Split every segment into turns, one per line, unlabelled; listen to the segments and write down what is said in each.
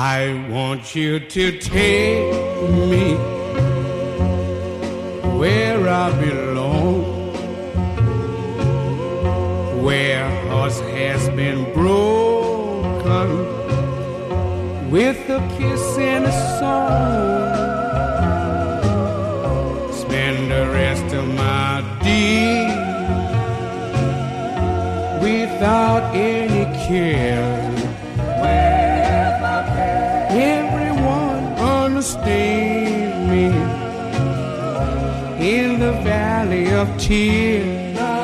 I want you to take me where I belong, where hearts has been broken with a kiss and a song. Spend the rest of my days without any care. Everyone understand me in the valley of tears.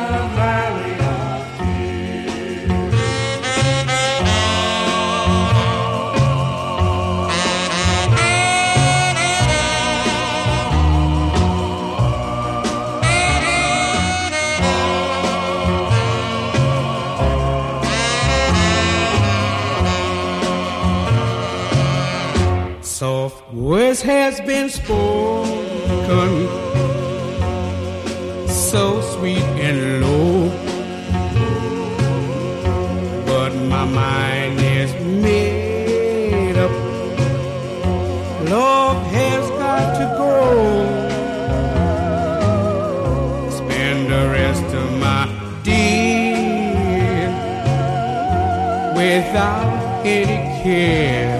Soft words has been spoken, so sweet and low, but my mind is made up. Love has got to go. Spend the rest of my days without any care.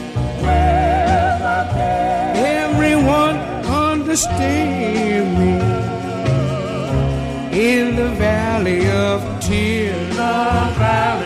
Understand me in the valley of tears.